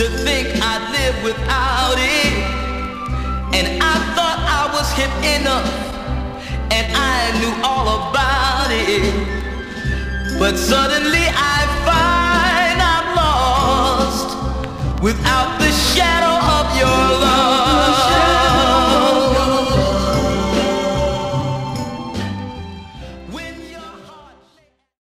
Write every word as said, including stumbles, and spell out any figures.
to think I'd live without it. And I thought I was hip enough, and I knew all about it. But suddenly I find I'm lost without the shadow